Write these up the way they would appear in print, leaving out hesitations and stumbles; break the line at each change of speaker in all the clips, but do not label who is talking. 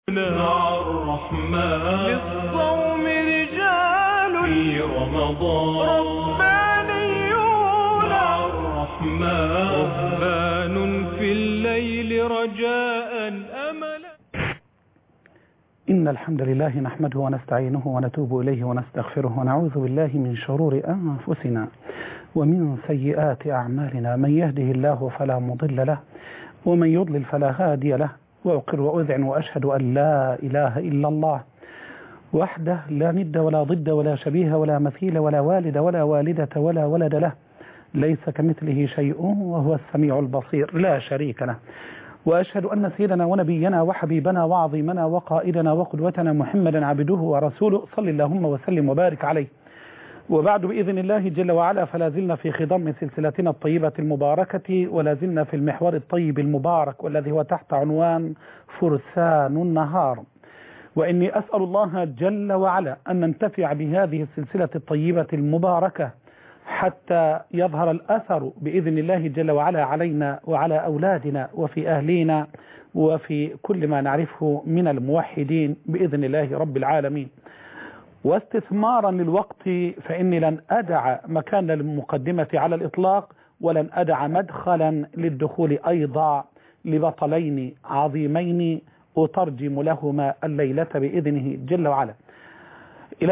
مع الرحمن للصوم رجال في رمضان ربانيون مع الرحمن رهبان في الليل رجاء أملا.
إن الحمد لله نحمده ونستعينه ونتوب إليه ونستغفره ونعوذ بالله من شرور أنفسنا ومن سيئات أعمالنا. من يهده الله فلا مضل له ومن يضلل فلا هادي له، وأقر وأذعن وأشهد أن لا إله إلا الله وحده لا ند ولا ضد ولا شبيه ولا مثيل ولا والد ولا والدة ولا ولد له، ليس كمثله شيء وهو السميع البصير لا شريك له. وأشهد أن سيدنا ونبينا وحبيبنا وعظيمنا وقائدنا وقدوتنا محمدا عبده ورسوله صلى اللهم وسلم وبارك عليه. وبعد بإذن الله جل وعلا فلا زلنا في خضم سلسلتنا الطيبة المباركة، ولا زلنا في المحور الطيب المبارك والذي هو تحت عنوان فرسان النهار. وإني أسأل الله جل وعلا أن ننتفع بهذه السلسلة الطيبة المباركة حتى يظهر الأثر بإذن الله جل وعلا علينا وعلى أولادنا وفي أهلينا وفي كل ما نعرفه من الموحدين بإذن الله رب العالمين. واستثمارا للوقت فإني لن أدع مكان للمقدمة على الإطلاق، ولن أدع مدخلا للدخول أيضا لبطلين عظيمين أترجم لهما الليلة بإذنه جل وعلا. إلى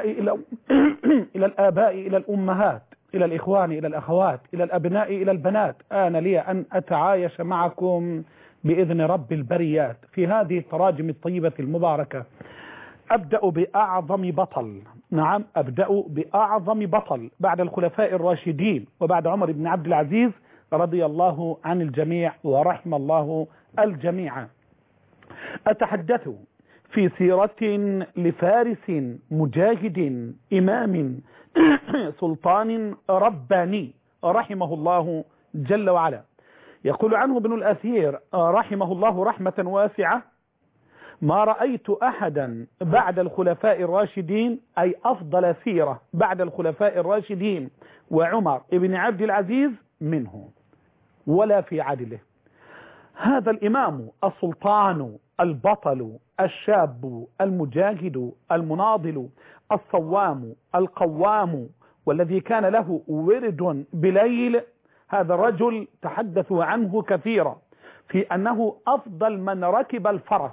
الآباء إلى الأمهات، إلى الإخوان إلى الأخوات، إلى الأبناء إلى البنات، آن لي أن أتعايش معكم بإذن رب البريات في هذه التراجم الطيبة المباركة. أبدأ بأعظم بطل، نعم أبدأ بأعظم بطل بعد الخلفاء الراشدين وبعد عمر بن عبد العزيز رضي الله عن الجميع ورحم الله الجميع. أتحدث في سيرة لفارس مجاهد إمام سلطان رباني رحمه الله جل وعلا. يقول عنه ابن الأثير رحمه الله رحمة واسعة: ما رأيت أحدا بعد الخلفاء الراشدين، أي أفضل سيرة بعد الخلفاء الراشدين وعمر بن عبد العزيز منه ولا في عدله. هذا الإمام السلطان البطل الشاب المجاهد المناضل الصوام القوام والذي كان له ورد بليل، هذا الرجل تحدثوا عنه كثيرا في أنه أفضل من ركب الفرس،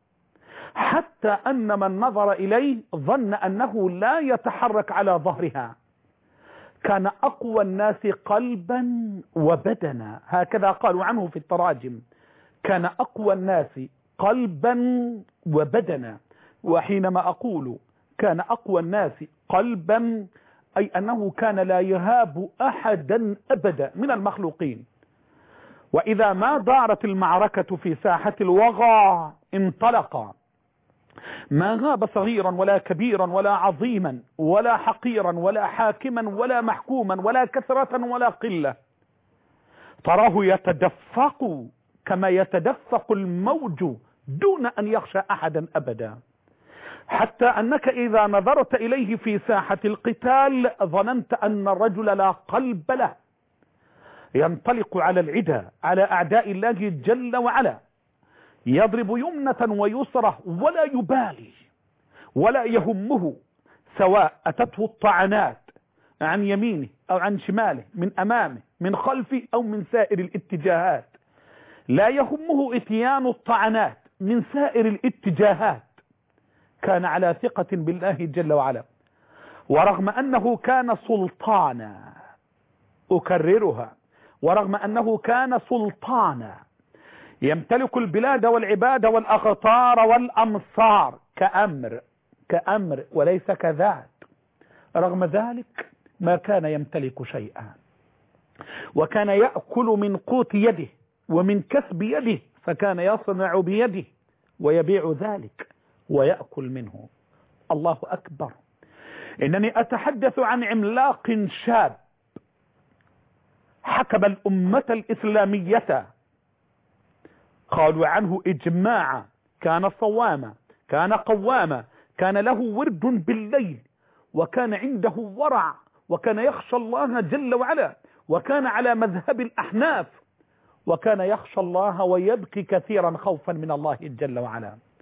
حتى أن من نظر إليه ظن أنه لا يتحرك على ظهرها. كان أقوى الناس قلبا وبدنا، هكذا قالوا عنه في التراجم، كان أقوى الناس قلبا وبدنا. وحينما أقول كان أقوى الناس قلبا أي أنه كان لا يهاب أحدا أبدا من المخلوقين، وإذا ما دارت المعركة في ساحة الوغى انطلق، ما غاب صغيرا ولا كبيرا ولا عظيما ولا حقيرا ولا حاكما ولا محكوما ولا كثرة ولا قلة، تراه يتدفق كما يتدفق الموج دون أن يخشى أحدا أبدا، حتى أنك إذا نظرت إليه في ساحة القتال ظننت أن الرجل لا قلب له، ينطلق على العدا على أعداء الله جل وعلا، يضرب يمنة ويسرة ولا يبالي ولا يهمه، سواء أتته الطعنات عن يمينه أو عن شماله، من أمامه من خلفه أو من سائر الاتجاهات، لا يهمه إتيان الطعنات من سائر الاتجاهات. كان على ثقة بالله جل وعلا، ورغم أنه كان سلطانا، أكررها، ورغم أنه كان سلطانا يمتلك البلاد والعباد والأقطار والأمصار كأمر وليس كذات، رغم ذلك ما كان يمتلك شيئا، وكان يأكل من قوت يده ومن كسب يده، فكان يصنع بيده ويبيع ذلك ويأكل منه. الله أكبر. إنني أتحدث عن عملاق شاب حكم الأمة الإسلامية، قالوا عنه إجماعا، كان صواما، كان قواما، كان له ورد بالليل، وكان عنده ورع، وكان يخشى الله جل وعلا، وكان على مذهب الأحناف، وكان يخشى الله ويبكي كثيرا خوفا من الله جل وعلا.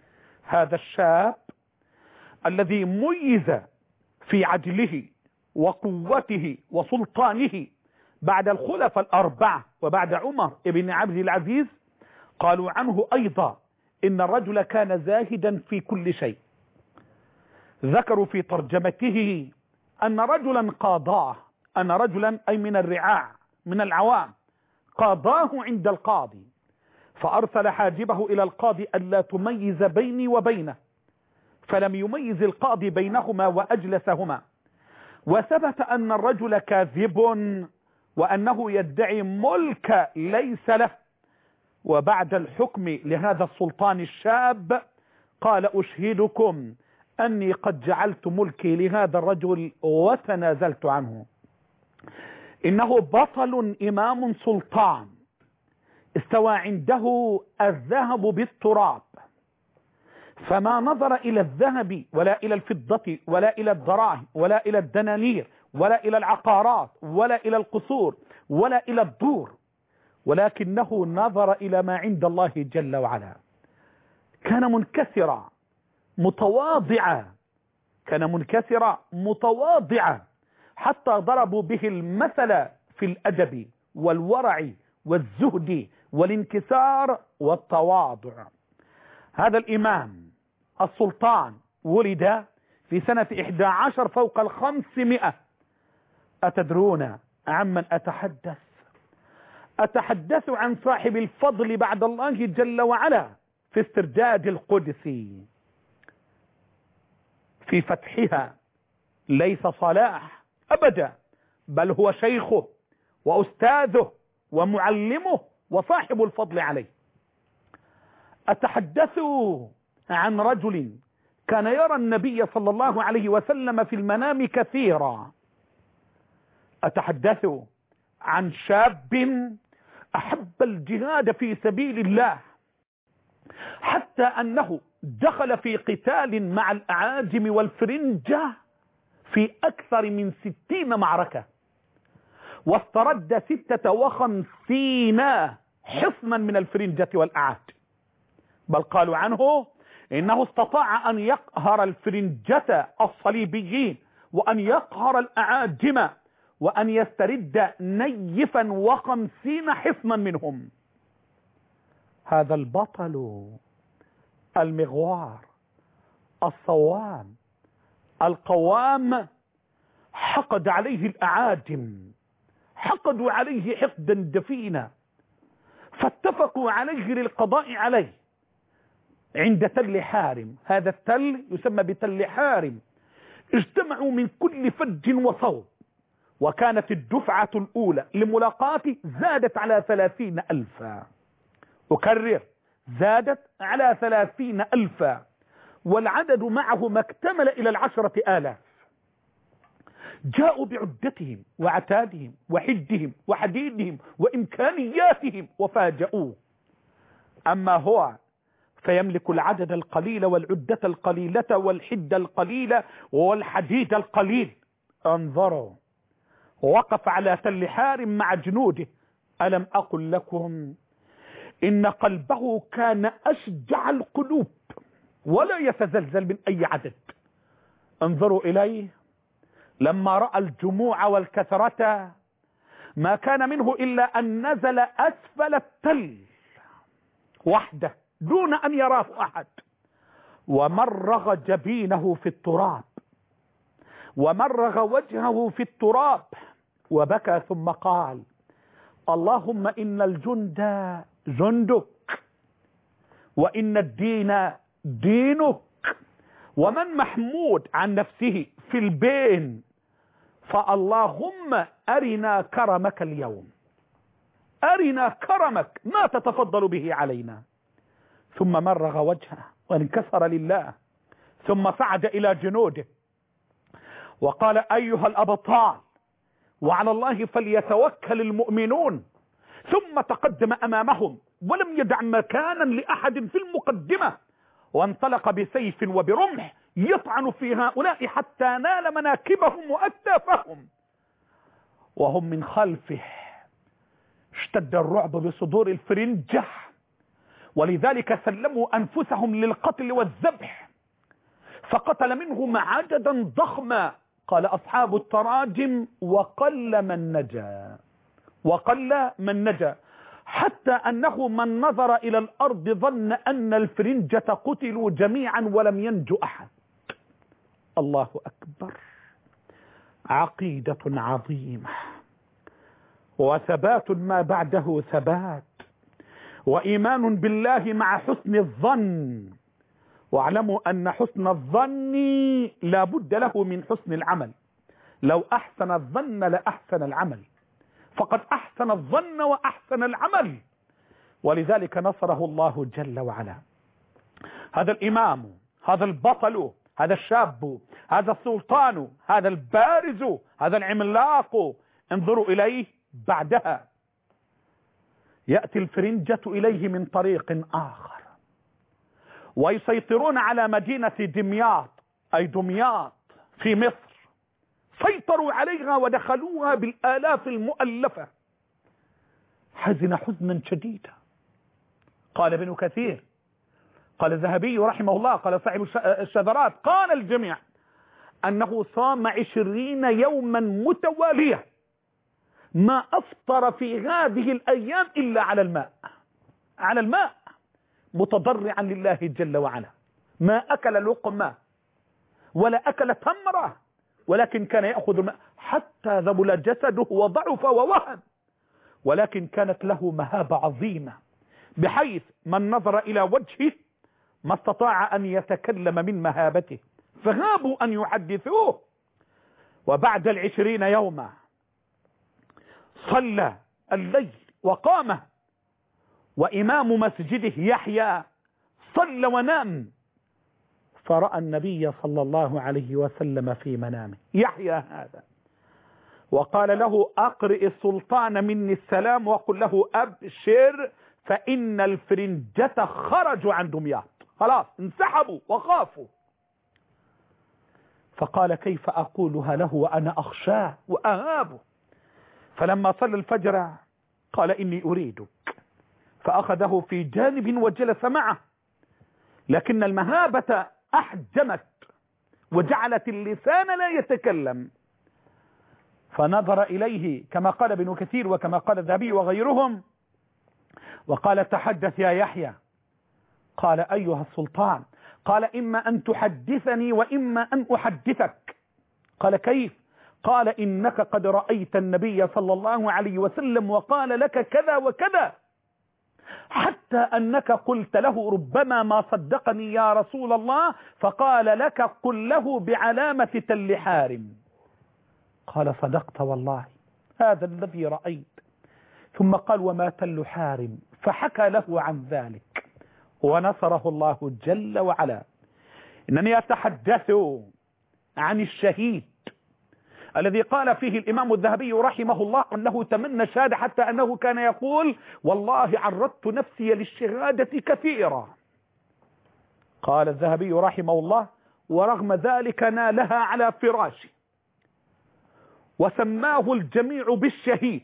هذا الشاب الذي ميز في عدله وقوته وسلطانه بعد الخلفاء الأربعة وبعد عمر بن عبد العزيز، قالوا عنه أيضا إن الرجل كان زاهدا في كل شيء. ذكروا في ترجمته أن رجلا قاضاه، أن رجلا أي من الرعاع من العوام قاضاه عند القاضي، فأرسل حاجبه إلى القاضي ألا تميز بيني وبينه، فلم يميز القاضي بينهما وأجلسهما، وثبت أن الرجل كاذب وأنه يدعي ملك ليس له. وبعد الحكم لهذا السلطان الشاب قال أشهدكم أني قد جعلت ملكي لهذا الرجل وتنازلت عنه. إنه بطل إمام سلطان استوى عنده الذهب بالتراب، فما نظر إلى الذهب ولا إلى الفضة ولا إلى الدراهم ولا إلى الدنانير ولا إلى العقارات ولا إلى القصور ولا إلى الدور، ولكنه نظر إلى ما عند الله جل وعلا. كان منكسرا متواضعا، كان منكسرا متواضعا، حتى ضربوا به المثل في الأدب والورع والزهد والانكسار والتواضع. هذا الإمام السلطان ولد في سنة 11 فوق 500. أتدرون عمن أتحدث؟ أتحدث عن صاحب الفضل بعد الله جل وعلا في استرداد القدس، في فتحها. ليس صلاح أبدا، بل هو شيخه وأستاذه ومعلمه وصاحب الفضل عليه. أتحدث عن رجل كان يرى النبي صلى الله عليه وسلم في المنام كثيرا. أتحدث عن شاب أحب الجهاد في سبيل الله حتى أنه دخل في قتال مع الأعاجم والفرنجة في أكثر من 60 معركة، واسترد 56 حصنا من الفرنجة والأعاجم. بل قالوا عنه إنه استطاع أن يقهر الفرنجة الصليبيين وأن يقهر الأعاجم وأن يسترد نيفا 50 حصنا منهم. هذا البطل المغوار الصوام القوام حقد عليه الأعاجم، حقدوا عليه حقدا دفينا، فاتفقوا عليه للقضاء عليه عند تل حارم. هذا التل يسمى بتل حارم. اجتمعوا من كل فج وصوب، وكانت الدفعة الأولى لملاقاته زادت على 30,000. أكرر، زادت على 30,000، والعدد معه ما اكتمل إلى 10,000. جاءوا بعدتهم وعتادهم وحدهم وحديدهم وإمكانياتهم وفاجأوه. أما هو فيملك العدد القليل والعدة القليلة والحد القليلة والحديد القليل. انظروا، وقف على تل حارم مع جنوده. ألم أقل لكم إن قلبه كان أشجع القلوب ولا يتزلزل من أي عدد. انظروا إليه لما رأى الجموع والكثرة ما كان منه إلا أن نزل أسفل التل وحده دون أن يراه أحد، ومرغ جبينه في التراب ومرغ وجهه في التراب وبكى، ثم قال: اللهم إن الجند جندك، وإن الدين دينك، ومن محمود عن نفسه في البين، فاللهم أرنا كرمك اليوم، أرنا كرمك ما تتفضل به علينا. ثم مرغ وجهه وانكسر لله، ثم صعد إلى جنوده وقال: أيها الأبطال، وعلى الله فليتوكل المؤمنون. ثم تقدم أمامهم ولم يدع مكانا لأحد في المقدمة، وانطلق بسيف وبرمح يطعن في هؤلاء حتى نال مناكبهم وأكتافهم، وهم من خلفه. اشتد الرعب بصدور الفرنجة ولذلك سلموا أنفسهم للقتل والذبح، فقتل منهم عددا ضخما. قال أصحاب التراجم وقل من نجا، وقل من نجا، حتى أنه من نظر إلى الأرض ظن أن الفرنجة قتلوا جميعا ولم ينجو أحد. الله أكبر. عقيدة عظيمة، وثبات ما بعده ثبات، وإيمان بالله مع حسن الظن. واعلموا أن حسن الظن لا بد له من حسن العمل. لو أحسن الظن لأحسن العمل، فقد أحسن الظن وأحسن العمل، ولذلك نصره الله جل وعلا. هذا الإمام، هذا البطل، هذا الشاب، هذا السلطان، هذا البارز، هذا العملاق، انظروا إليه. بعدها يأتي الفرنجة إليه من طريق آخر، ويسيطرون على مدينة دمياط، أي دمياط في مصر. سيطروا عليها ودخلوها بالآلاف المؤلفة. حزن حزنا شديدا. قال ابن كثير، قال الذهبي رحمه الله، قال صاحب الشذرات، قال الجميع أنه صام 20 يوما متوالية ما أفطر في هذه الأيام إلا على الماء، على الماء، متضرعا لله جل وعلا. ما أكل لقمة ولا أكل تمرة، ولكن كان يأخذ الماء حتى ذبل جسده وضعف ووهن، ولكن كانت له مهابة عظيمة، بحيث من نظر إلى وجهه ما استطاع أن يتكلم من مهابته، فهابوا أن يحدثوه. وبعد 20 يوما صلى الليل وقام، وإمام مسجده يحيى صلى ونام، فرأى النبي صلى الله عليه وسلم في منامه، يحيى هذا، وقال له أقرئ السلطان مني السلام وقل له أبشر فإن الفرنجة خرجوا عن دمياط، خلاص انسحبوا وخافوا. فقال كيف أقولها له وأنا أخشاه وأهابه؟ فلما صلى الفجر قال إني أريدك، فأخذه في جانب وجلس معه، لكن المهابة أحجمت وجعلت اللسان لا يتكلم. فنظر إليه كما قال ابن كثير وكما قال الذهبي وغيرهم، وقال تحدث يا يحيى. قال أيها السلطان؟ قال إما أن تحدثني وإما أن أحدثك. قال كيف؟ قال إنك قد رأيت النبي صلى الله عليه وسلم وقال لك كذا وكذا، حتى أنك قلت له ربما ما صدقني يا رسول الله، فقال لك قل له بعلامة تل حارم. قال صدقت والله، هذا الذي رأيت. ثم قال وما تل حارم، فحكى له عن ذلك، ونصره الله جل وعلا. إنني أتحدث عن الشهيد الذي قال فيه الإمام الذهبي رحمه الله أنه تمنى الشهادة، حتى أنه كان يقول والله عرضت نفسي للشهادة كثيرا. قال الذهبي رحمه الله ورغم ذلك نالها على فراشه، وسماه الجميع بالشهيد،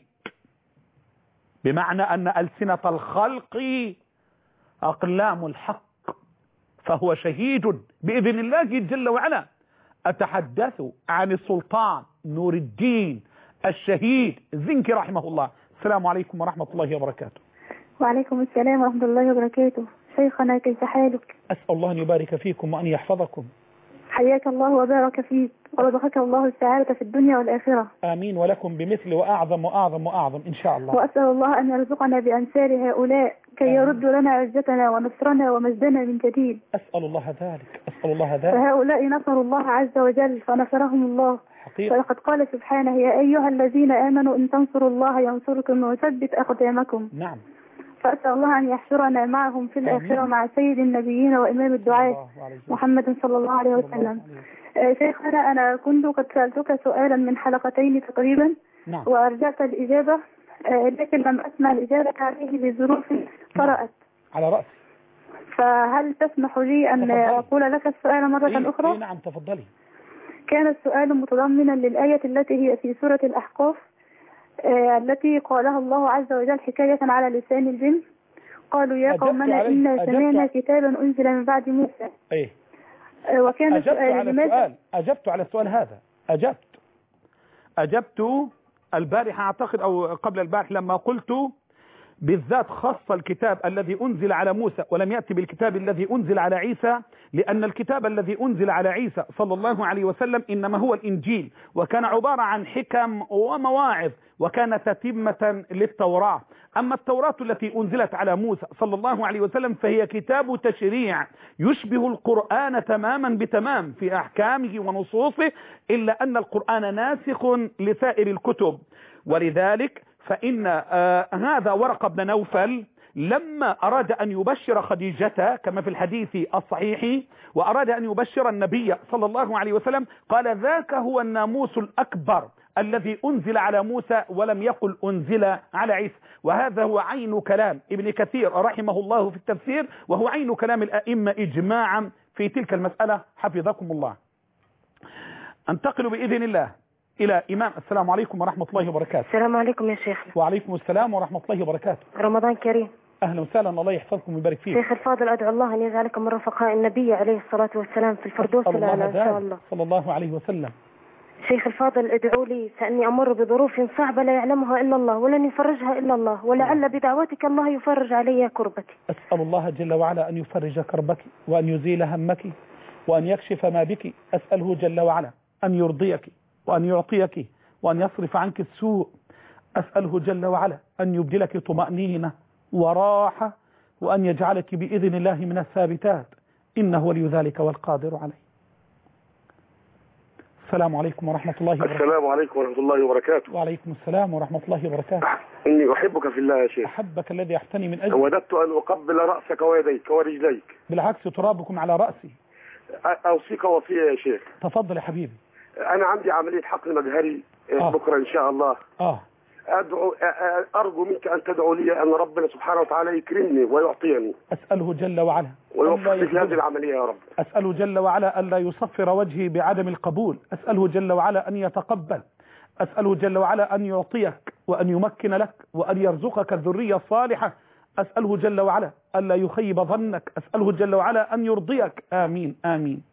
بمعنى أن ألسنة الخلق أقلام الحق، فهو شهيد بإذن الله جل وعلا. أتحدث عن السلطان نور الدين الشهيد زنكي رحمه الله. السلام عليكم ورحمة الله وبركاته.
وعليكم السلام ورحمة الله وبركاته. شيخنا كيف حالك؟
أسأل الله أن يبارك فيكم وأن يحفظكم.
حياك الله وبارك فيك ورزقك الله السعادة في الدنيا والآخرة.
آمين، ولكم بمثل وأعظم وأعظم وأعظم إن شاء الله.
وأسأل الله أن يرزقنا بأمثال هؤلاء كي يردوا لنا عزتنا ونصرنا ومجدنا من جديد.
أسأل الله ذلك، أسأل الله ذلك.
فهؤلاء نصروا الله عز وجل فنصرهم الله
حقيقة.
فلقد قال سبحانه يا أيها الذين آمنوا إن تنصروا الله ينصركم ويثبت أقدامكم.
نعم.
فأسأل الله أن يحشرنا معهم في الآخرة مع سيد النبيين وإمام الدعاء محمد صلى الله عليه وسلم. شيخنا أنا كنت قد سألتك سؤالا من حلقتين تقريبا.
نعم.
وأرجعت الإجابة لكن لم أسمع الإجابة عليه لظروف طرأت
على رأسي.
فهل تسمح لي أن أقول لك السؤال مرة أخرى؟
نعم تفضلي.
كان السؤال متضمنا للآية التي هي في سورة الأحقاف التي قالها الله عز وجل حكاية على لسان الجن. قالوا يا قومنا إنا سمعنا كتابا أنزل من بعد موسى.
إيه؟
وكان السؤال
أجبت على السؤال هذا. أجبت البارحة أعتقد أو قبل البارحة لما قلت بالذات خص الكتاب الذي أنزل على موسى ولم يأتي بالكتاب الذي أنزل على عيسى، لأن الكتاب الذي أنزل على عيسى صلى الله عليه وسلم إنما هو الإنجيل، وكان عبارة عن حكم ومواعظ، وكان تتمة للتوراة. أما التوراة التي أنزلت على موسى صلى الله عليه وسلم فهي كتاب تشريع يشبه القرآن تماما بتمام في أحكامه ونصوصه، إلا أن القرآن ناسخ لسائر الكتب. ولذلك فإن هذا ورقة بن نوفل لما أراد أن يبشر خديجة كما في الحديث الصحيح وأراد أن يبشر النبي صلى الله عليه وسلم قال ذاك هو الناموس الأكبر الذي أنزل على موسى ولم يقل أنزل على عيسى. وهذا هو عين كلام ابن كثير رحمه الله في التفسير، وهو عين كلام الأئمة إجماعا في تلك المسألة حفظكم الله. انتقل بإذن الله إلى إمام. السلام عليكم ورحمة الله وبركاته.
السلام عليكم يا شيخنا.
وعليكم السلام ورحمة الله وبركاته.
رمضان كريم.
أهلا وسهلا، الله يحفظكم ويبارك فيك.
شيخ الفاضل أدعو الله أن يجعلك من رفقاء النبي عليه الصلاة والسلام في الفردوس الأعلى إن شاء الله.
صلى الله عليه وسلم.
شيخ الفاضل ادعوا لي فإني أمر بظروف صعبة لا يعلمها إلا الله ولن يفرجها إلا الله، ولعل بدعوتك الله يفرج علي كربتي.
أسأل الله جل وعلا أن يفرج كربك وأن يزيل همك وأن يكشف ما بك. أسأله جل وعلا أن يرضيك وأن يعطيك وأن يصرف عنك السوء. أسأله جل وعلا أن يبدلك طمأنينة وراحة وأن يجعلك بإذن الله من الثابتات، إنه ولي ذلك والقادر عليه. السلام عليكم ورحمة الله وبركاته.
السلام عليكم ورحمة الله وبركاته.
وعليكم السلام ورحمة الله وبركاته.
إني أحبك في الله يا شيخ.
أحبك الذي أحتني من أجل.
وددت أن أقبل رأسك ويديك ورجليك.
بالعكس ترابكم على رأسي.
أوصيك وصية يا شيخ.
تفضل يا حبيبي.
أنا عندي عملية حقن مجهري بكرة إن شاء الله. أرجو منك أن تدعو لي أن ربنا سبحانه وتعالى يكرمني ويعطيني.
أسأله جل وعلا
ويوفق في هذه العملية يا رب.
أسأله جل وعلا ألا يصفر وجهي بعدم القبول. أسأله جل وعلا أن يتقبل. أسأله جل وعلا أن يعطيك وأن يمكن لك وأن يرزقك الذرية الصالحة. أسأله جل وعلا ألا يخيب ظنك. أسأله جل وعلا أن يرضيك. آمين آمين.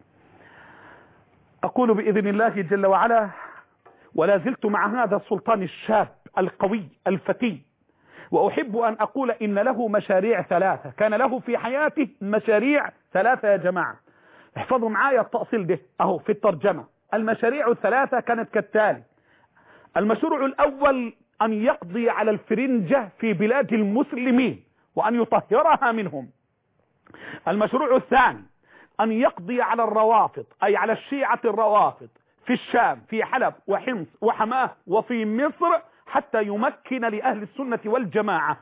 أقول بإذن الله جل وعلا ولا زلت مع هذا السلطان الشاب القوي الفتي، وأحب أن أقول إن له مشاريع ثلاثة. كان له في حياته مشاريع ثلاثة يا جماعة، احفظوا معايا التأصيل ده أهو في الترجمة. المشاريع الثلاثة كانت كالتالي: المشروع الأول أن يقضي على الفرنجة في بلاد المسلمين وأن يطهرها منهم. المشروع الثاني أن يقضي على الروافض أي على الشيعة الروافض في الشام في حلب وحمص وحماه وفي مصر حتى يمكن لأهل السنة والجماعة.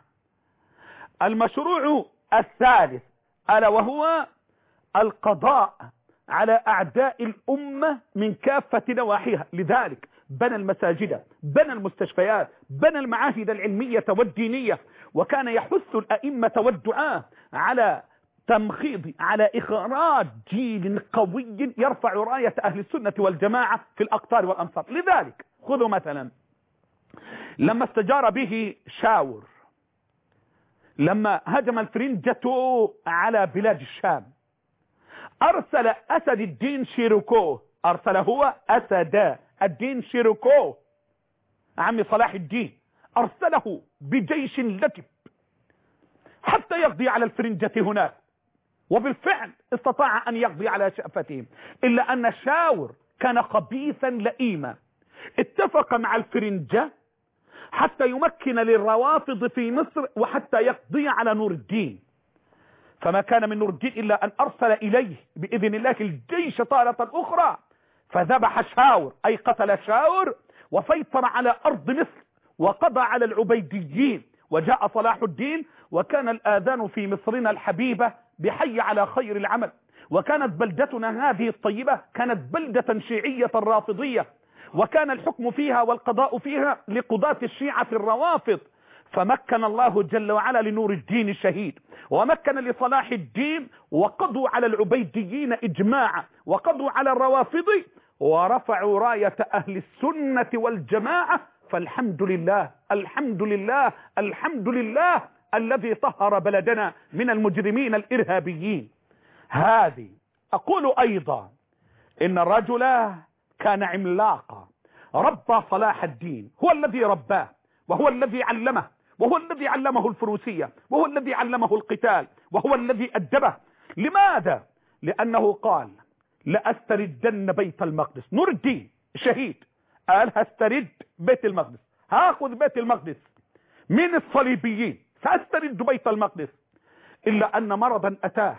المشروع الثالث ألا وهو القضاء على أعداء الأمة من كافة نواحيها. لذلك بنى المساجد، بنى المستشفيات، بنى المعاهد العلمية والدينية، وكان يحث الأئمة والدعاة على تمخيض على إخراج جيل قوي يرفع راية أهل السنة والجماعة في الأقطار والأمصار. لذلك خذوا مثلا لما استجار به شاور لما هجم الفرنجة على بلاد الشام، أرسل أسد الدين شيروكو، أرسل هو أسد الدين شيروكو عمي صلاح الدين، أرسله بجيش لجب حتى يقضي على الفرنجة هناك، وبالفعل استطاع أن يقضي على شأفتهم. إلا أن شاور كان خبيثا لئيما، اتفق مع الفرنجة حتى يمكن للروافض في مصر وحتى يقضي على نور الدين. فما كان من نور الدين إلا أن أرسل إليه بإذن الله الجيش طالة أخرى، فذبح شاور أي قتل شاور وسيطر على أرض مصر وقضى على العبيديين. وجاء صلاح الدين، وكان الآذان في مصرنا الحبيبة بحي على خير العمل، وكانت بلدتنا هذه الطيبة كانت بلدة شيعية رافضية، وكان الحكم فيها والقضاء فيها لقضاة الشيعة الروافض. فمكن الله جل وعلا لنور الدين الشهيد، ومكن لصلاح الدين، وقضوا على العبيديين إجماعا، وقضوا على الروافض، ورفعوا راية أهل السنة والجماعة. فالحمد لله الحمد لله الحمد لله الذي طهر بلدنا من المجرمين الإرهابيين. هذه أقول أيضا إن الرجل كان عملاقا، ربى صلاح الدين، هو الذي رباه وهو الذي علمه وهو الذي علمه الفروسية وهو الذي علمه القتال وهو الذي أدبه. لماذا؟ لأنه قال لأستردن بيت المقدس. نور الدين شهيد قال هسترد بيت المقدس، هاخذ بيت المقدس من الصليبيين، سأسترد بيت المقدس. إلا أن مرضا أتاه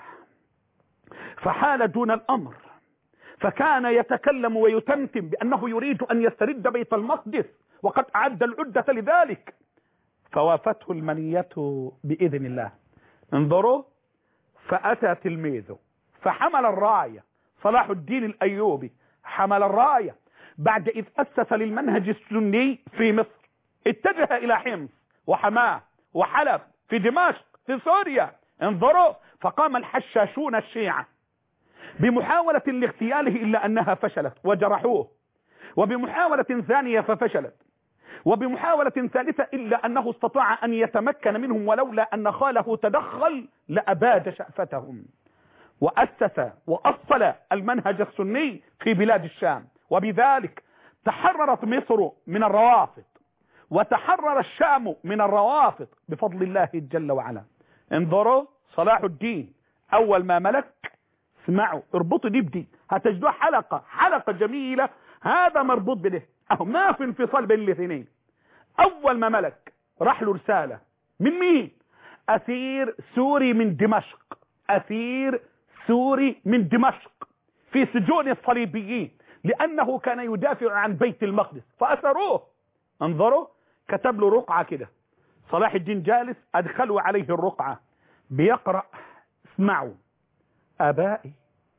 فحال دون الأمر، فكان يتكلم ويتمتم بأنه يريد أن يسترد بيت المقدس وقد أعد العدة لذلك، فوافته المنية بإذن الله. انظروا، فأتى تلميذه فحمل الراية، صلاح الدين الأيوبي حمل الراية بعد إذ أسس للمنهج السني في مصر، اتجه إلى حمص وحماه وحلب في دمشق في سوريا. انظروا، فقام الحشاشون الشيعة بمحاولة لاغتياله إلا أنها فشلت وجرحوه، وبمحاولة ثانية ففشلت، وبمحاولة ثالثة إلا أنه استطاع أن يتمكن منهم، ولولا أن خاله تدخل لأباد شأفتهم. وأسس وأصل المنهج السني في بلاد الشام، وبذلك تحررت مصر من الروافض وتحرر الشام من الروافض بفضل الله جل وعلا. انظروا، صلاح الدين أول ما ملك، اسمعوا اربطوا دي بدي، هتجدوا حلقة جميلة، هذا مربوط بده، ما في انفصال بين الاثنين. أول ما ملك راح له رسالة من مين؟ أسير سوري من دمشق، أسير سوري من دمشق في سجون الصليبيين، لأنه كان يدافع عن بيت المقدس فأسروه. انظروا، كتب له رقعة كده، صلاح الدين جالس، أدخلوا عليه الرقعة بيقرأ، اسمعوا: آبائي،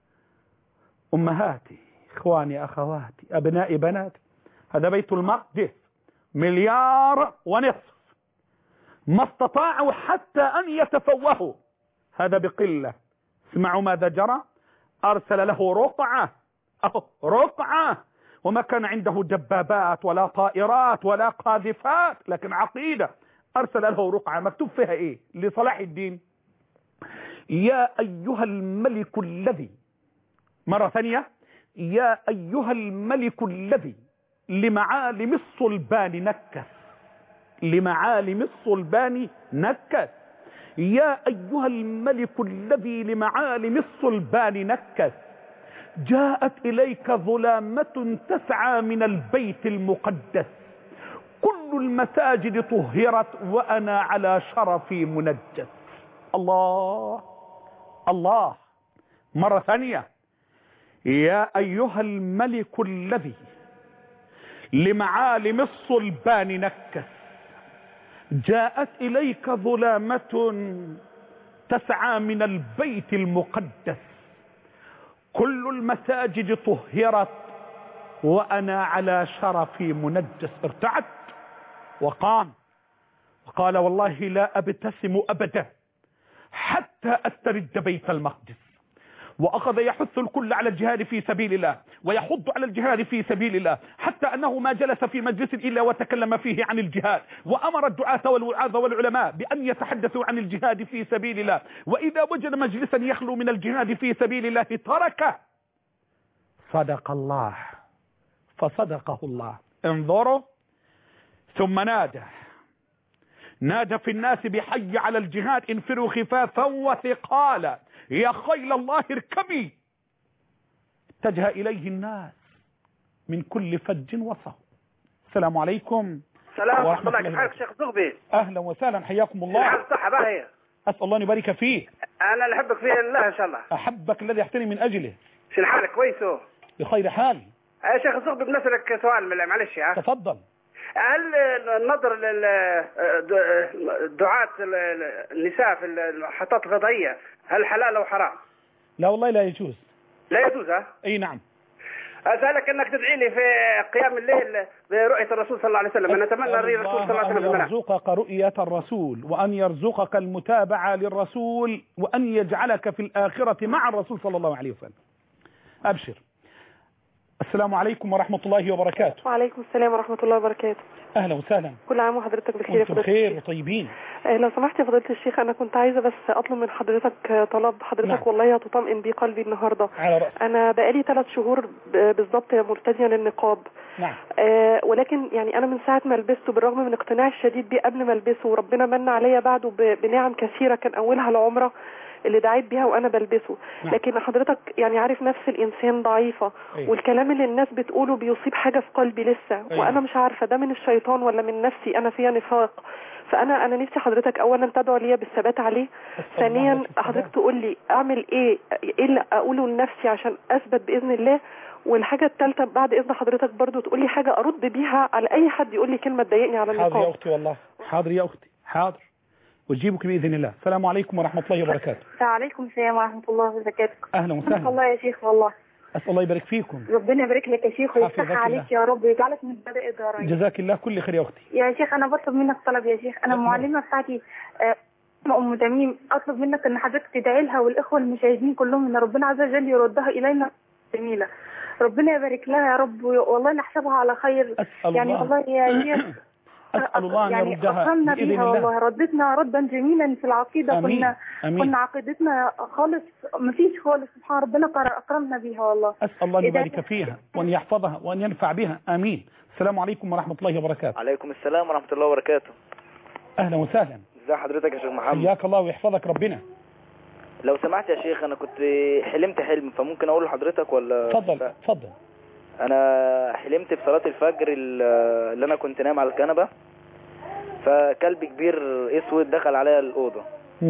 أمهاتي، إخواني، أخواتي، أبنائي، بناتي، هذا بيت المقدس 1.5 مليار، ما استطاعوا حتى أن يتفوهوا، هذا بقلة. اسمعوا ماذا جرى، أرسل له رقعة، وما كان عنده دبابات ولا طائرات ولا قاذفات، لكن عقيدة. أرسل له رقعة مكتوب فيها إيه لصلاح الدين؟ يا أيها الملك الذي، مرة ثانية، يا أيها الملك الذي لمعالم الصلبان نكس، لمعالم الصلبان نكس، يا أيها الملك الذي لمعالم الصلبان نكس، جاءت إليك ظلامة تسعى من البيت المقدس، كل المساجد طهرت وأنا على شرفي منجس. الله الله. مرة ثانية، يا أيها الملك الذي لمعالم الصلبان نكس، جاءت إليك ظلامة تسعى من البيت المقدس، كل المساجد طهرت وأنا على شرفي منجس. ارتعد وقام وقال: والله لا أبتسم أبدا حتى أسترد بيت المقدس. وأخذ يحث الكل على الجهاد في سبيل الله ويحض على الجهاد في سبيل الله، حتى أنه ما جلس في مجلس إلا وتكلم فيه عن الجهاد، وأمر الدعاة والوعاظ والعلماء بأن يتحدثوا عن الجهاد في سبيل الله، وإذا وجد مجلسا يخلو من الجهاد في سبيل الله تركه. صدق الله فصدقه الله. انظروا، ثم نادى في الناس بحي على الجهاد، انفروا خفافا وثقالا يا خيل الله اركبي. اتجه إليه الناس من كل فج وصف. السلام عليكم.
السلام ورحمة الله. كيف حالك شيخ زغبي؟
أهلا وسهلا، حياكم الله.
نعم صحة باهية.
أسأل الله أن يبارك فيك.
أنا اللي أحبك فيه الله إن شاء الله.
أحبك الذي أحترم من أجله.
شو حالك؟ كويسو؟
بخير حال.
يا شيخ زغبي بنسألك سؤال معلش يا.
تفضل.
هل النظر للدعاة النساء في المحطات الفضائية هل حلال أو حرام؟
لا والله لا يجوز.
لا يجوز؟ ها؟
أي نعم.
أسألك أنك تدعي لي في قيام الليل برؤية الرسول صلى الله عليه وسلم. أنا أتمنى رؤية الرسول صلى الله عليه وسلم.
أن يرزقك رؤية الرسول، وأن يرزقك المتابعة للرسول، وأن يجعلك في الآخرة مع الرسول صلى الله عليه وسلم. أبشر. السلام عليكم ورحمة الله وبركاته.
وعليكم السلام ورحمة الله وبركاته.
أهلا وسهلا.
كل عام وحضرتك بخير.
وانتم بخير وطيبين.
لو سمحت يا فضيلة الشيخ، أنا كنت عايزة بس أطلب من حضرتك طلب. حضرتك
نعم.
والله هتطمئن بي قلبي النهاردة.
على رأس.
أنا بقالي 3 شهور بالضبط مرتدية للنقاب.
نعم.
ولكن يعني أنا من ساعة ما لبسته، بالرغم من اقتناعي الشديد بيه قبل ما البسه، وربنا من عليا بعده بنعم كثيرة، كان أولها العمرة اللي دعيت بيها وانا بلبسه.
نعم.
لكن حضرتك يعني عارف نفس الانسان ضعيفة.
أيوة.
والكلام اللي الناس بتقوله بيصيب حاجة في قلبي لسه.
أيوة.
وانا مش عارفة ده من الشيطان ولا من نفسي انا فيها نفاق. فانا نفسي حضرتك اولا تدعو لي بالثبات عليه. ثانيا حضرتك تقول لي اعمل ايه اللي اقوله لنفسي عشان اثبت باذن الله. والحاجة الثالثة بعد اذن حضرتك برضو تقول لي حاجة ارد بيها على اي حد يقول لي كلمة تضايقني على النقاب.
حاضر يا اختي، والله حاضر يا اختي، حاضر، وجيبك بإذن الله. السلام عليكم ورحمة الله وبركاته.
وعليكم السلام ورحمة الله وبركاته.
أهلا وسهلا.
الله يا شيخ، والله
أسأل الله يبارك فيكم.
ربنا يبارك لك يا شيخ ويفتح عليك يا رب ويجعلك من بدء دارين.
جزاك الله كل خير يا أختي.
يا شيخ أنا بطلب منك طلب يا شيخ. أنا المعلمة بتاعتي أم تميم، أطلب منك إن حضرتك تدعي لها والإخوة المشاهدين كلهم إن ربنا عز وجل يردها إلينا جميلة. ربنا يبارك لها يا رب، والله نحسبها على خير. يعني والله يا شيخ
أسأل الله أن يردها
أكرمنا
بإذن
بيها،
الله.
والله ردتنا ردا جميلا في العقيدة.
أمين.
كنا عقيدتنا خالص مفيش خالص، سبحان ربنا أكرمنا بيها والله.
أسأل الله أن يبارك فيها وأن يحفظها وأن ينفع بها. آمين. السلام عليكم ورحمة الله وبركاته.
عليكم السلام ورحمة الله وبركاته.
أهلا وسهلا.
ازي حضرتك يا شيخ محمد؟
حياك الله ويحفظك ربنا.
لو سمحت يا شيخ، أنا كنت حلمت حلم، فممكن أقول لحضرتك ولا؟
اتفضل.
أنا حلمت بصلاة الفجر اللي أنا كنت نايم على الكنبة، فكلب كبير اسود دخل عليا الأوضة.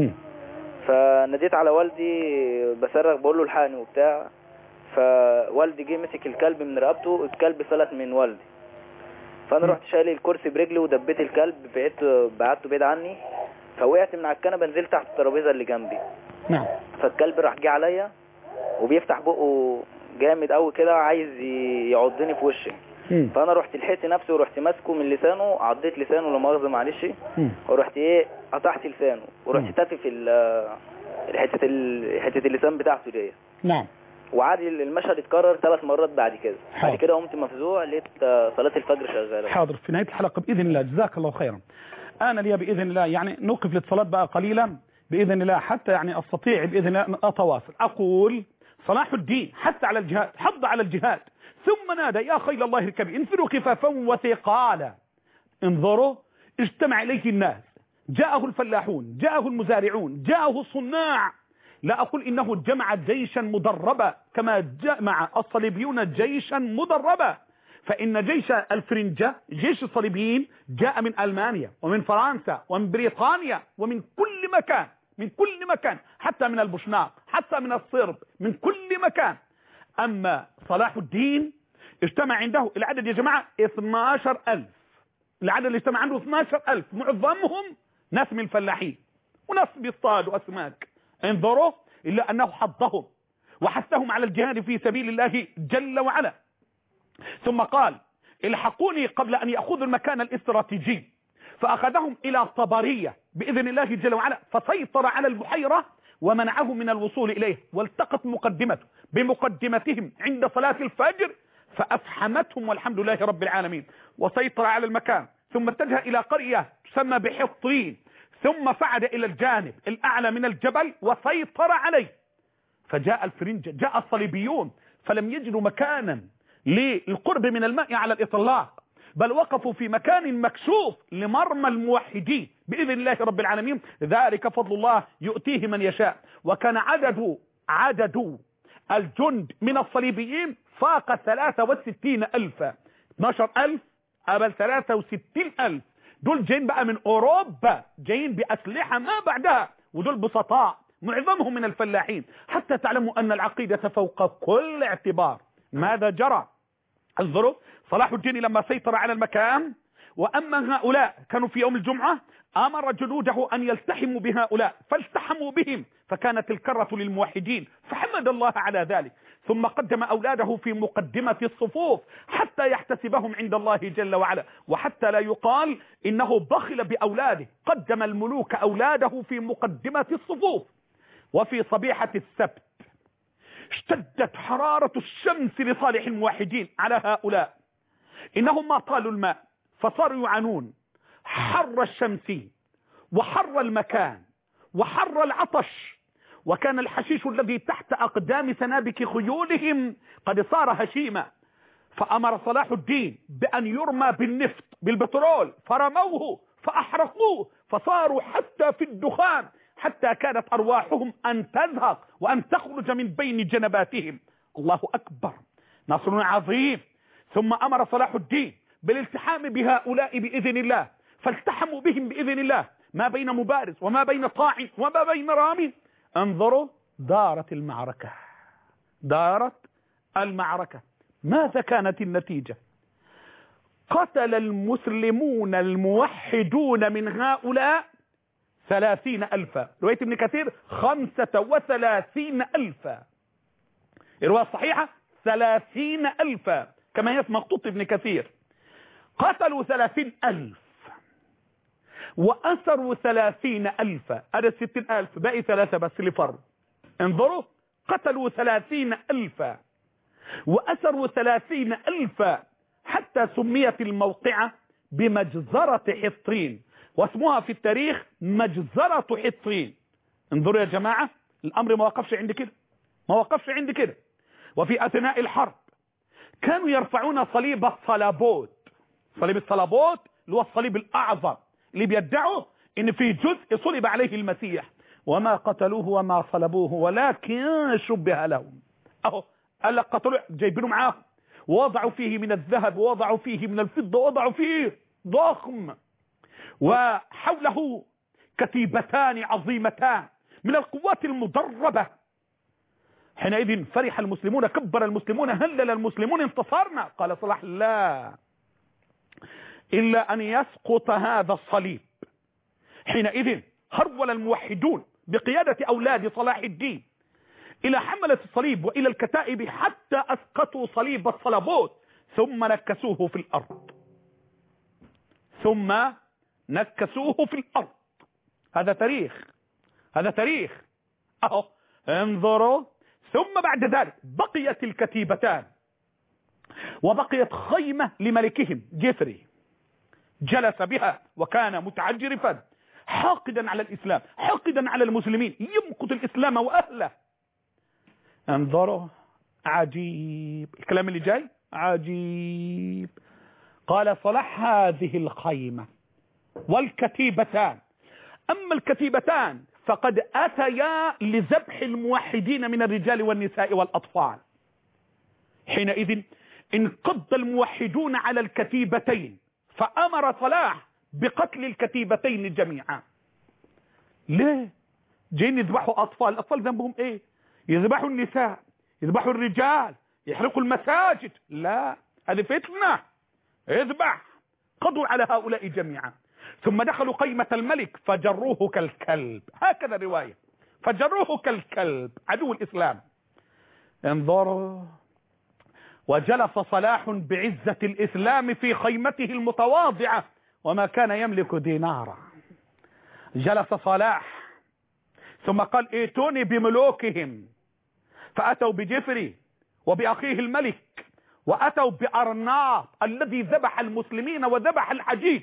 فناديت على والدي بصرخ بقول له الحقني وبتاع، فوالدي جه مسك الكلب من رقبته، الكلب فلت من والدي. فأنا رحت شايل الكرسي برجلي ودبيت الكلب، بعدته بعيد عني، فوقعت من على الكنبة، نزلت تحت الترابيزة اللي جنبي.
نعم.
فالكلب راح جه عليا وبيفتح بقه جامد قوي كده، عايز يعضني في وشي. فانا رحت لحقت نفسي ورحت ماسكه من لسانه، عضيت لسانه لا مؤاخذه معلش، ورحت قطعت لسانه ورحت تافه في حته اللسان بتاعته دي.
نعم.
وعادي المشهد اتكرر 3 مرات بعد كده. بعد كده قمت مفزوع، لقيت صلاه الفجر شغاله.
حاضر، في نهايه الحلقه باذن الله. جزاك الله خيرا. انا لي باذن الله يعني نوقف للصلاه بقى قليلا باذن الله، حتى يعني استطيع باذن الله ان اتواصل. اقول صلاح الدين حتى على الجهاد، حض على الجهاد، ثم نادى يا خيل الله اركبي انفروا خفافا وثقالا. انظروا، اجتمع اليه الناس، جاءه الفلاحون، جاءه المزارعون، جاءه الصناع. لا اقول انه جمع جيشا مدربا كما جمع الصليبيون جيشا مدربا، فان جيش الفرنجة جيش الصليبيين جاء من المانيا ومن فرنسا ومن بريطانيا ومن كل مكان، من كل مكان، حتى من البوشناق، حتى من الصرب، من كل مكان. أما صلاح الدين اجتمع عنده العدد يا جماعة 12,000. العدد اللي اجتمع عنده 12,000، معظمهم ناس من الفلاحين وناس بيصطادوا أسماك. انظروا، إلا أنه حضهم وحثهم على الجهاد في سبيل الله جل وعلا. ثم قال الحقوني قبل أن يأخذوا المكان الاستراتيجي، فأخذهم إلى طبرية بإذن الله جل وعلا، فسيطر على البحيرة ومنعه من الوصول إليه، والتقت مقدمته بمقدمتهم عند صلاة الفجر فأفحمتهم والحمد لله رب العالمين، وسيطر على المكان. ثم اتجه إلى قرية تسمى بحطين، ثم صعد إلى الجانب الأعلى من الجبل وسيطر عليه. فجاء الفرنجة، جاء الصليبيون، فلم يجدوا مكانا للقرب من الماء على الإطلاق، بل وقفوا في مكان مكشوف لمرمى الموحدين بإذن الله رب العالمين. ذلك فضل الله يؤتيه من يشاء. وكان عدد الجند من الصليبيين فاق 63,000. 12,000 قبل 63,000. دول جايين بقى من أوروبا، جايين بأسلحة ما بعدها، ودول بسطاء معظمهم من الفلاحين. حتى تعلموا أن العقيدة فوق كل اعتبار. ماذا جرى؟ انظروا، صلاح الدين لما سيطر على المكان، وأما هؤلاء كانوا في يوم الجمعة أمر جنوده أن يلتحموا بهؤلاء، فالتحموا بهم، فكانت الكرة للموحدين، فحمد الله على ذلك. ثم قدم أولاده في مقدمة الصفوف حتى يحتسبهم عند الله جل وعلا، وحتى لا يقال إنه بخل بأولاده، قدم الملوك أولاده في مقدمة الصفوف. وفي صبيحة السبت اشتدت حرارة الشمس لصالح الموحدين على هؤلاء، إنهم ما طالوا الماء فصاروا يعانون حر الشمس وحر المكان وحر العطش، وكان الحشيش الذي تحت أقدام سنابك خيولهم قد صار هشيما، فأمر صلاح الدين بأن يرمى بالنفط بالبترول، فرموه فأحرقوه فصاروا حتى في الدخان، حتى كانت أرواحهم أن تزهق وأن تخرج من بين جنباتهم. الله أكبر، نصر عظيم. ثم أمر صلاح الدين بالالتحام بهؤلاء بإذن الله، فالتحموا بهم بإذن الله، ما بين مبارز وما بين طاعن وما بين رامي. انظروا، دارت المعركة. ماذا كانت النتيجة؟ قتل المسلمون الموحدون من هؤلاء 30,000. رواية ابن كثير 35,000. الرواية الصحيحة 30,000 كما هي في مخطوط ابن كثير. قتلوا 30,000 وأسروا 30,000. هذا 60,000، باقي 3 بس اللي فروا. انظروا، قتلوا 30,000 وأسروا 30,000، حتى سميت الموقعة بمجزرة حطين، واسمها في التاريخ مجزرة حطين. انظروا يا جماعة، الأمر ما وقفش عند كده. وفي أثناء الحرب كانوا يرفعون صليب الصلابوت. صليب الصلابوت اللي هو الصليب الأعظم اللي بيدعوا إن في جزء صلب عليه المسيح، وما قتلوه وما صلبوه ولكن شبه لهم. أهو قال قتلوه، جايبينه معاهم، ووضعوا فيه من الذهب ووضعوا فيه من الفضة ووضعوا فيه ضخم، وحوله كتيبتان عظيمتان من القوات المدربة. حينئذ فرح المسلمون، كبر المسلمون، هلل المسلمون، انتصرنا. قال صلاح: لا، إلا أن يسقط هذا الصليب. حينئذ هرول الموحدون بقيادة أولاد صلاح الدين إلى حملة الصليب وإلى الكتائب حتى أسقطوا صليب الصلبوت، ثم نكسوه في الأرض. هذا تاريخ. أهو انظروا. ثم بعد ذلك بقيت الكتيبتان، وبقيت خيمة لملكهم جيفري، جلس بها وكان متعجرفا حاقدا على الإسلام، حاقدا على المسلمين، يمقت الإسلام وأهله. انظروا، عجيب الكلام اللي جاي، عجيب. قال صلاح: هذه الخيمة والكتيبتان، أما الكتيبتان فقد أتيا لذبح الموحدين من الرجال والنساء والأطفال. حينئذ انقض الموحدون على الكتيبتين، فأمر صلاح بقتل الكتيبتين جميعا. ليه؟ جايين يذبحوا أطفال. الأطفال ذنبهم إيه؟ يذبحوا النساء، يذبحوا الرجال، يحرقوا المساجد؟ لا، هذه فتنة. اذبح. قضوا على هؤلاء جميعا. ثم دخلوا قيمة الملك فجروه كالكلب، هكذا الرواية، فجروه كالكلب، عدو الإسلام. انظروا. وجلس صلاح بعزة الإسلام في خيمته المتواضعة وما كان يملك دينارا. جلس صلاح ثم قال: ائتوني بملوكهم. فأتوا بجفري وبأخيه الملك، وأتوا بأرناط الذي ذبح المسلمين وذبح الحجيج.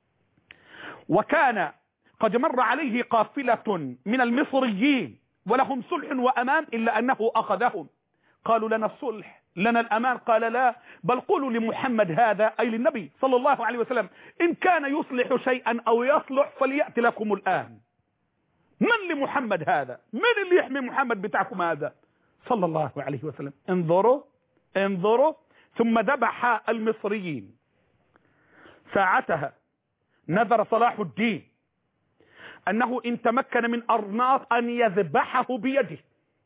وكان قد مر عليه قافلة من المصريين ولهم صلح وأمان، إلا أنه أخذهم. قالوا: لنا الصلح، لنا الأمان. قال: لا، بل قولوا لمحمد هذا، أي للنبي صلى الله عليه وسلم، إن كان يصلح شيئا أو يصلح فليأتي لكم الآن. من لمحمد هذا؟ من اللي يحمي محمد بتاعكم هذا صلى الله عليه وسلم؟ انظروا. ثم ذبح المصريين. ساعتها نذر صلاح الدين أنه إن تمكن من أرناط أن يذبحه بيده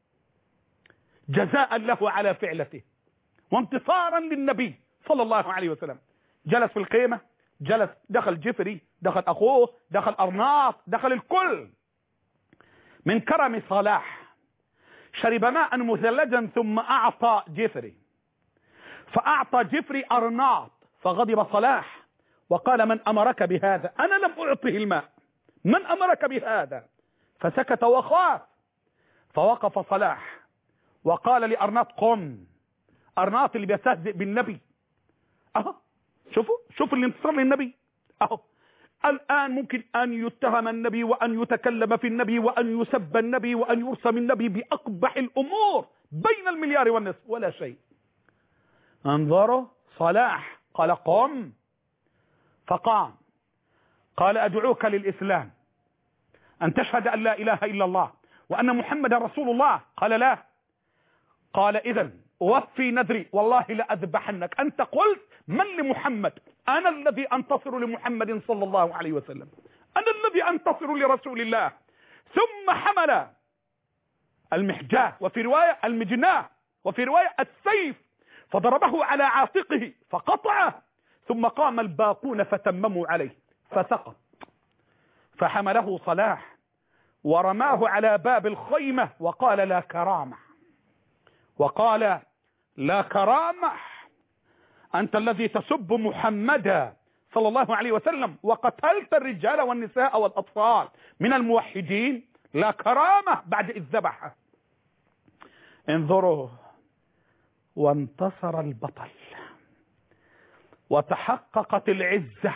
جزاء له على فعلته وانتصارا للنبي صلى الله عليه وسلم. جلس في القيمة، دخل جفري، دخل أخوه، دخل أرناط، دخل الكل. من كرم صلاح شرب ماء مثلجا ثم أعطى جفري، فأعطى جفري أرناط، فغضب صلاح وقال: من أمرك بهذا؟ أنا لم أعطه الماء، من أمرك بهذا؟ فسكت وخاف. فوقف صلاح وقال لأرناط قم. أرناط اللي بيستهزئ بالنبي اهو، شوفوا الانتصار للنبي اهو. الآن ممكن أن يتهم النبي وأن يتكلم في النبي وأن يسب النبي وأن يرسم النبي بأقبح الأمور بين المليار والنصف ولا شيء. انظروا صلاح قال قم فقام، قال أدعوك للإسلام أن تشهد أن لا إله إلا الله وأن محمد رسول الله. قال لا. قال إذن أوفي نذري والله لأذبحنك. أنت قلت من لمحمد؟ أنا الذي أنتصر لمحمد صلى الله عليه وسلم، أنا الذي أنتصر لرسول الله. ثم حمل المحجاه وفي رواية المجناه وفي رواية السيف فضربه على عاتقه فقطعه، ثم قام الباقون فتمموا عليه فسقط. فحمله صلاح ورماه على باب الخيمة وقال لا كرامة، وقال لا كرامة، أنت الذي تسب محمدا صلى الله عليه وسلم وقتلت الرجال والنساء والأطفال من الموحدين، لا كرامة بعد إذ ذبحه. انظروا، وانتصر البطل وتحققت العزة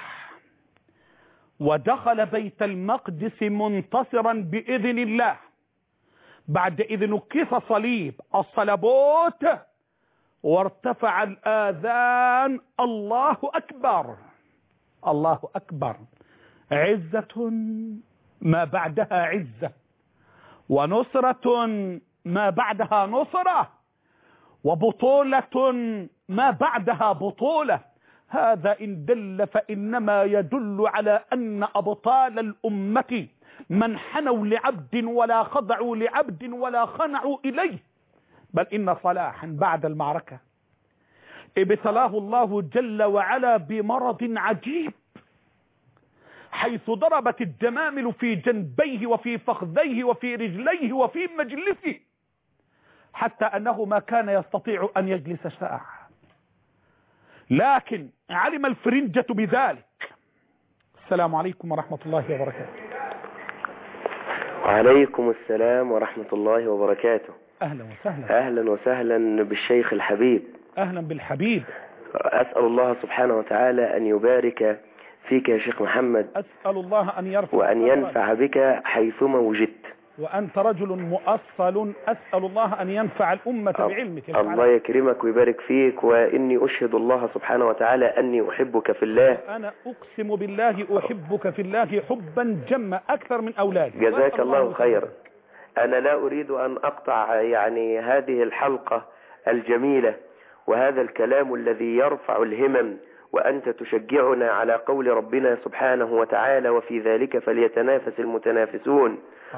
ودخل بيت المقدس منتصرا بإذن الله بعد إذ نكس صليب الصلبوت وارتفع الآذان. الله أكبر الله أكبر. عزة ما بعدها عزة، ونصرة ما بعدها نصرة، وبطولة ما بعدها بطولة. هذا إن دل فإنما يدل على أن أبطال الأمة من حنوا لعبد ولا خضعوا لعبد ولا خنعوا إليه. بل إن صلاحا بعد المعركة ابتلاه الله جل وعلا بمرض عجيب، حيث ضربت الجمامل في جنبيه وفي فخذيه وفي رجليه وفي مجلسه، حتى أنه ما كان يستطيع أن يجلس ساعة. لكن علم الفرنجة بذلك. السلام عليكم ورحمة الله وبركاته.
وعليكم السلام ورحمة الله وبركاته.
أهلا وسهلا.
أهلا وسهلا بالشيخ الحبيب.
أهلا بالحبيب.
أسأل الله سبحانه وتعالى أن يبارك فيك يا شيخ محمد.
أسأل الله أن يرفع
وأن ينفع بك حيثما وجدت.
وأنت رجل مؤصل، أسأل الله أن ينفع الأمة بعلمك.
الله يكرمك ويبارك فيك، وإني أشهد الله سبحانه وتعالى أني أحبك في الله.
أنا أقسم بالله أحبك في الله حبا جما أكثر من أولادي.
جزاك الله خيرا. أنا لا أريد أن أقطع هذه الحلقة الجميلة وهذا الكلام الذي يرفع الهمم، وأنت تشجعنا على قول ربنا سبحانه وتعالى وفي ذلك فليتنافس المتنافسون،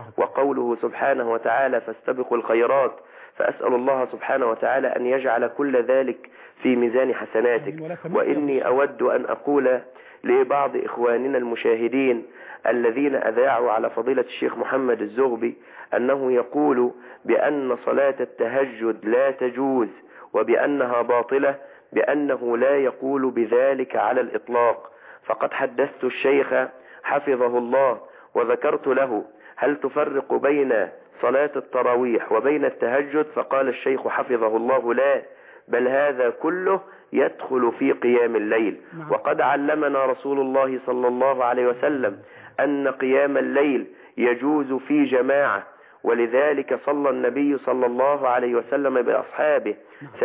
وقوله سبحانه وتعالى فاستبقوا الخيرات. فأسأل الله سبحانه وتعالى أن يجعل كل ذلك في ميزان حسناتك. وإني أود أن أقول لبعض إخواننا المشاهدين الذين أذاعوا على فضيلة الشيخ محمد الزغبي أنه يقول بأن صلاة التهجد لا تجوز وبأنها باطلة، بأنه لا يقول بذلك على الإطلاق. فقد حدثت الشيخ حفظه الله وذكرت له هل تفرق بين صلاة التراويح وبين التهجد؟ فقال الشيخ حفظه الله لا، بل هذا كله يدخل في قيام الليل. وقد علمنا رسول الله صلى الله عليه وسلم أن قيام الليل يجوز في جماعة، ولذلك صلى النبي صلى الله عليه وسلم بأصحابه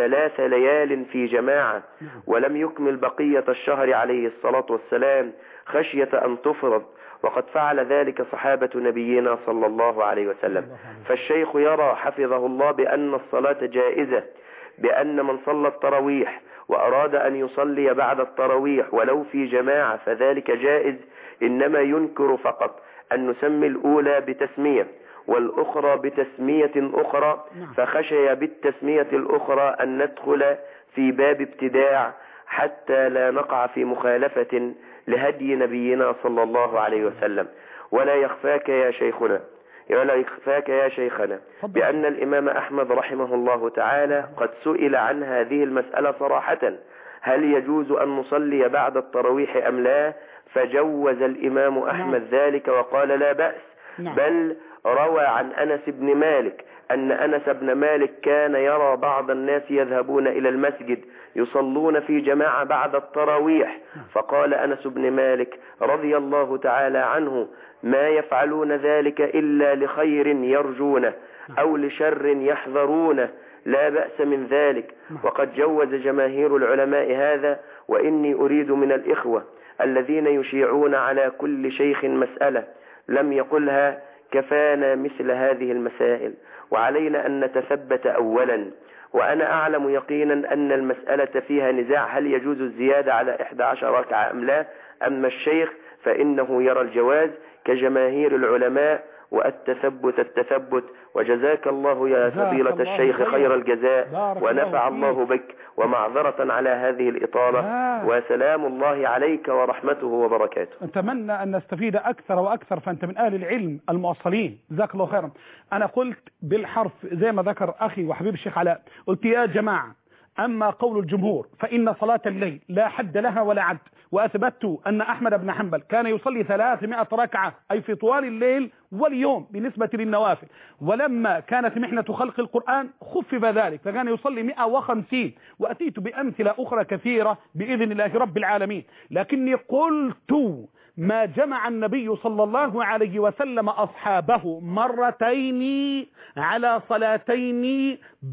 3 ليال في جماعة، ولم يكمل بقية الشهر عليه الصلاة والسلام خشية أن تفرض، وقد فعل ذلك صحابة نبينا صلى الله عليه وسلم. فالشيخ يرى حفظه الله بأن الصلاة جائزة، بأن من صلى التراويح وأراد أن يصلي بعد التراويح ولو في جماعة فذلك جائز، إنما ينكر فقط أن نسمي الأولى بتسمية والأخرى بتسمية أخرى، فخشي بالتسمية الأخرى أن ندخل في باب ابتداع حتى لا نقع في مخالفة لهدي نبينا صلى الله عليه وسلم. ولا يخفاك يا شيخنا بأن الإمام أحمد رحمه الله تعالى قد سئل عن هذه المسألة صراحة، هل يجوز أن نصلي بعد التراويح أم لا؟ فجوز الإمام أحمد ذلك وقال لا بأس، بل روى عن أنس بن مالك أن أنس بن مالك كان يرى بعض الناس يذهبون إلى المسجد يصلون في جماعة بعد التراويح، فقال أنس بن مالك رضي الله تعالى عنه: ما يفعلون ذلك إلا لخير يرجونه أو لشر يحذرونه، لا بأس من ذلك. وقد جوز جماهير العلماء هذا، وإني أريد من الإخوة الذين يشيعون على كل شيخ مسألة لم يقلها كفانا مثل هذه المسائل، وعلينا أن نتثبت أولا. وأنا أعلم يقينا أن المسألة فيها نزاع هل يجوز الزيادة على 11 ركعة أم لا. أما الشيخ فإنه يرى الجواز كجماهير العلماء، التثبت. وجزاك الله يا فضيلة الشيخ خير الجزاء، ونفع الله بك، ومعذرة على هذه الإطالة، وسلام الله عليك ورحمته وبركاته.
أتمنى أن نستفيد أكثر وأكثر، فأنت من أهل العلم المؤصلين، جزاك الله خيرا. أنا قلت بالحرف زي ما ذكر أخي وحبيب الشيخ علاء، قلت يا جماعة أما قول الجمهور فإن صلاة الليل لا حد لها ولا عد، وأثبتت أن أحمد بن حنبل كان يصلي 300 ركعة أي في طوال الليل واليوم بالنسبة للنوافل، ولما كانت محنة خلق القرآن خفف ذلك فكان يصلي 150، وأتيت بأمثلة أخرى كثيرة بإذن الله رب العالمين. لكني قلت ما جمع النبي صلى الله عليه وسلم أصحابه مرتين على صلاتين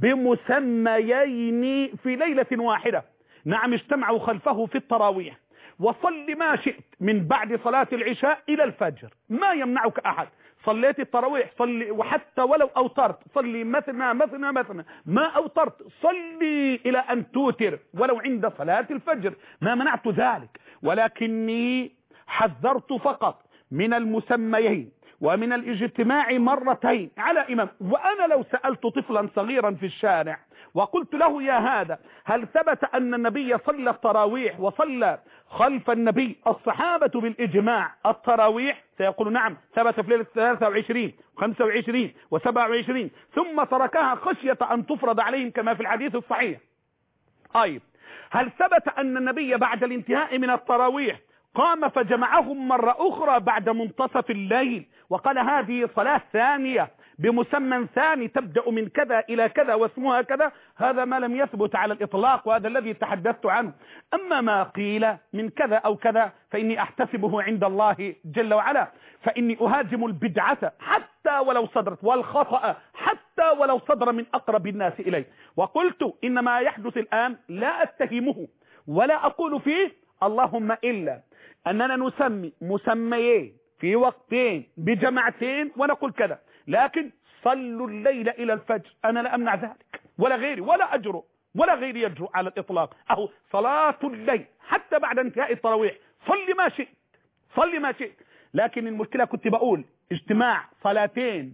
بمسميين في ليلة واحدة. نعم اجتمعوا خلفه في التراويح، وصل ما شئت من بعد صلاة العشاء إلى الفجر، ما يمنعك أحد. صليت التراويح صلي، وحتى ولو أوترت صلي مثنى مثنى مثنى، ما أوترت صلي إلى أن توتر ولو عند صلاة الفجر، ما منعت ذلك. ولكني حذرت فقط من المسميين ومن الاجتماع مرتين على إمام. وأنا لو سألت طفلا صغيرا في الشارع وقلت له يا هذا هل ثبت أن النبي صلى التراويح وصلى خلف النبي الصحابة بالإجماع التراويح، سيقول نعم ثبت في ليلة 23 و25 و27، ثم تركها خشية أن تفرض عليهم كما في الحديث الصحيح. طيب هل ثبت أن النبي بعد الانتهاء من التراويح قام فجمعهم مرة أخرى بعد منتصف الليل وقال هذه صلاة ثانية بمسمى ثاني تبدأ من كذا إلى كذا واسمها كذا؟ هذا ما لم يثبت على الإطلاق، وهذا الذي تحدثت عنه. أما ما قيل من كذا أو كذا فإني أحتسبه عند الله جل وعلا، فإني أهاجم البدعة حتى ولو صدرت، والخطأ حتى ولو صدر من أقرب الناس إلي. وقلت إن ما يحدث الآن لا أتهمه ولا أقول فيه اللهم إلا أننا نسمي مسميين في وقتين بجمعتين ونقول كذا، لكن صلوا الليل إلى الفجر أنا لا أمنع ذلك ولا غيري ولا أجرؤ ولا غيري يجرؤ على الإطلاق. أهو صلاة الليل حتى بعد انتهاء التراويح صلي ما شئت، صلي ما شئت. لكن المشكلة كنت بقول اجتماع صلاتين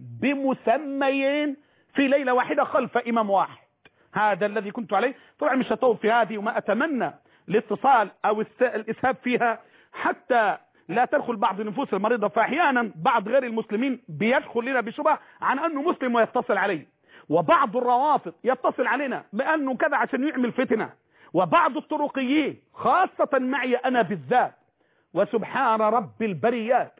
بمسميين في ليلة واحدة خلف إمام واحد، هذا الذي كنت عليه. طبعا مش هطول في هذه، وما أتمنى الاتصال أو الإسهاب فيها حتى لا تدخل بعض النفوس المريضة. فأحيانا بعض غير المسلمين بيدخل لنا بشبهة عن أنه مسلم ويتصل عليه، وبعض الروافض يتصل علينا بأنه كذا عشان يعمل فتنة، وبعض الطرقيين خاصة معي أنا بالذات. وسبحان رب البريات،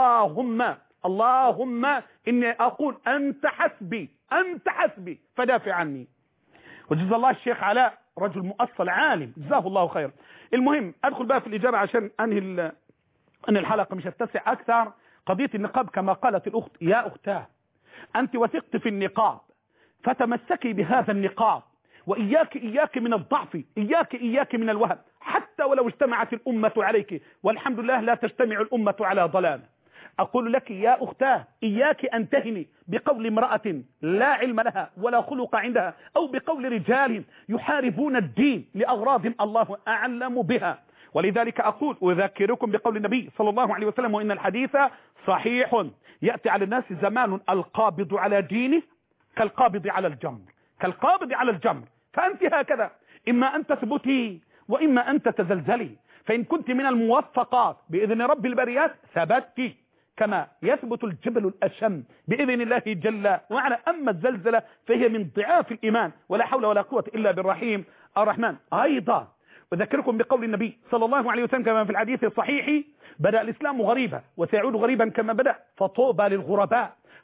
اللهم إني أقول أنت حسبي أنت حسبي فدافع عني. وجزا الله الشيخ علاء رجل مؤصل عالم جزاه الله خير. المهم أدخل بقى في الإجابة عشان أنهي الحلقة مش هتسع أكثر. قضية النقاب كما قالت الأخت، يا أختاه أنت وثقت في النقاب فتمسكي بهذا النقاب، وإياك من الضعف، إياك من الوهن، حتى ولو اجتمعت الأمة عليك، والحمد لله لا تجتمع الأمة على ضلال. أقول لك يا أختاه إياك أن تهني بقول امرأة لا علم لها ولا خلق عندها، أو بقول رجال يحاربون الدين لأغراض الله أعلم بها. ولذلك أقول أذكركم بقول النبي صلى الله عليه وسلم: وإن الحديث صحيح يأتي على الناس زمان القابض على دينه كالقابض على الجمر، كالقابض على الجمر. فأنت هكذا، إما أن تثبتي وإما أن تتزلزلي. فإن كنت من الموفقات بإذن رب البريات ثبتي كما يثبت الجبل الأشم بإذن الله جل وعلا. أما الزلزلة فهي من ضعاف الإيمان، ولا حول ولا قوة إلا بالرحيم الرحمن. أيضا أذكركم بقول النبي صلى الله عليه وسلم كما في الحديث الصحيح: بدأ الإسلام غريبا وسيعود غريبا كما بدأ، فطوبى للغرباء.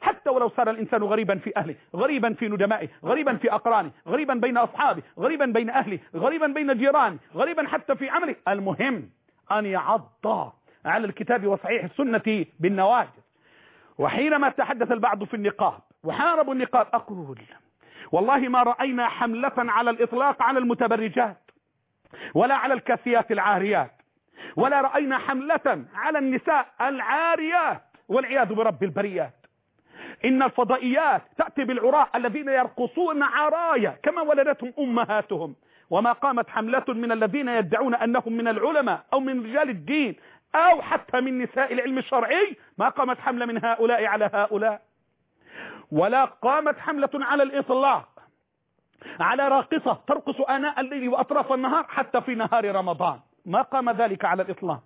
حتى ولو صار الإنسان غريبا في أهله، غريبا في ندمائه، غريبا في أقرانه، غريبا بين أصحابه، غريبا بين أهله، غريبا بين جيرانه، غريبا حتى في عمله، المهم أن يعض على الكتاب وصحيح السنة بالنواجذ. وحينما تحدث البعض في النقاب وحاربوا النقاب، أقول والله ما رأينا حملة على الإطلاق على المتبرجات ولا على الكاسيات العاريات، ولا رأينا حملة على النساء العاريات والعياذ برب البريات. إن الفضائيات تأتي بالعراء الذين يرقصون عرايا كما ولدتهم أمهاتهم، وما قامت حملة من الذين يدعون أنهم من العلماء أو من رجال الدين أو حتى من نساء العلم الشرعي، ما قامت حملة من هؤلاء على هؤلاء، ولا قامت حملة على الإطلاق على راقصة ترقص آناء الليل وأطراف النهار حتى في نهار رمضان، ما قام ذلك على الإطلاق.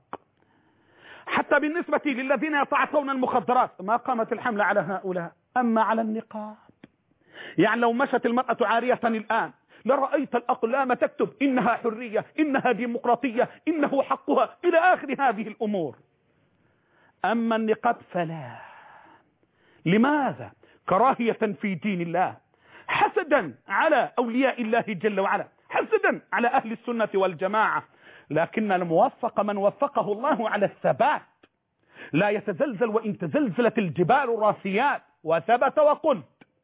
حتى بالنسبة للذين يتعاطون المخدرات ما قامت الحملة على هؤلاء. أما على النقاب، يعني لو مشت المرأة عارية الآن لرأيت الأقلام تكتب إنها حرية، إنها ديمقراطية، إنه حقها، إلى آخر هذه الأمور. أما النقاب فلا. لماذا؟ كراهية في دين الله، حسدا على أولياء الله جل وعلا، حسدا على أهل السنة والجماعة. لكن الموفق من وفقه الله على الثبات، لا يتزلزل وإن تزلزلت الجبال الراسيات. وثبت وقلت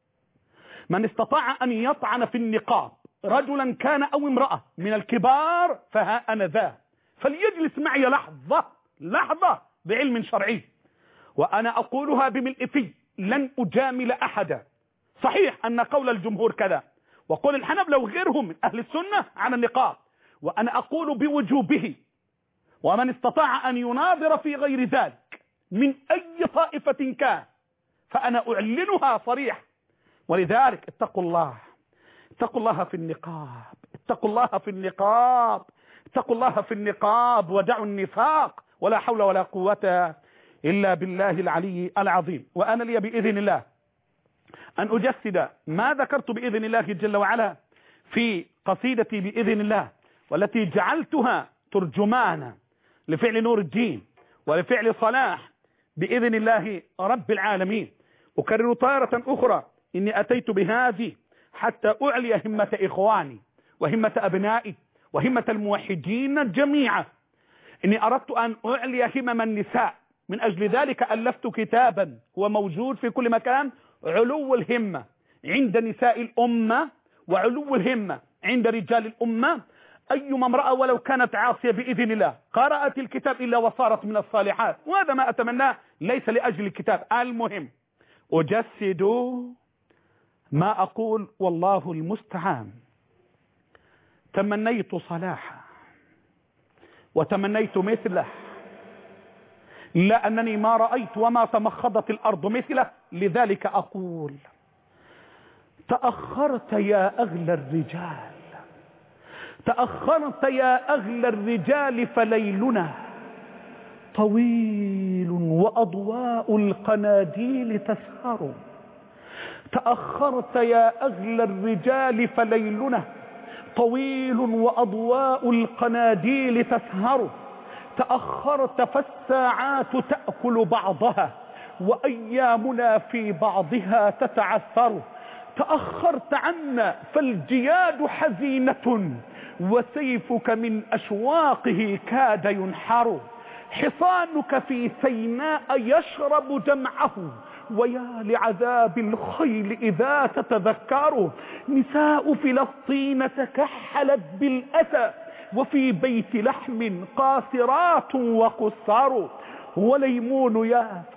من استطاع أن يطعن في النقاب رجلا كان أو امرأة من الكبار فها أنا ذا، فليجلس معي لحظة بعلم شرعي، وأنا أقولها بملء في، لن أجامل أحدا. صحيح أن قول الجمهور كذا، وقول الحنبلة وغيرهم من أهل السنة على النقاب، وأنا أقول بوجوبه، ومن استطاع أن يناظر في غير ذلك من أي طائفة كان فأنا أعلنها صريح. ولذلك اتقوا الله في النقاب، اتقوا الله في النقاب، اتقوا الله في النقاب، ودعوا النفاق، ولا حول ولا قوة إلا بالله العلي العظيم. وأنا لي بإذن الله أن أجسد ما ذكرت بإذن الله جل وعلا في قصيدتي بإذن الله، والتي جعلتها ترجمانا لفعل نور الدين ولفعل صلاح بإذن الله رب العالمين. أكرر طائرة أخرى إني أتيت بهذه حتى أعلي همة إخواني وهمة أبنائي وهمة الموحدين جميعا. إني أردت أن أعلي همم النساء، من أجل ذلك ألفت كتابا هو موجود في كل مكان، علو الهمة عند نساء الأمة وعلو الهمة عند رجال الأمة. أيما امرأة ولو كانت عاصية بإذن الله قرأت الكتاب إلا وصارت من الصالحات، وهذا ما أتمناه ليس لأجل الكتاب. المهم أجسد ما أقول والله المستعان. تمنيت صلاحا وتمنيت مثله، لا أنني ما رأيت وما تمخضت الأرض مثله. لذلك أقول تأخرت يا أغلى الرجال، تأخرت يا أغلى الرجال، فليلنا طويل وأضواء القناديل تسهر. تأخرت يا أغلى الرجال، فليلنا طويل وأضواء القناديل تسهر. تأخرت فالساعات تأكل بعضها وأيامنا في بعضها تتعثر. تأخرت عنا فالجياد حزينة وسيفك من أشواقه كاد ينحر. حصانك في سيناء يشرب دمعه، ويا لعذاب الخيل إذا تتذكر. نساء فلسطين تكحلت بالأسى، وفي بيت لحم قاصرات وقصار. وليمون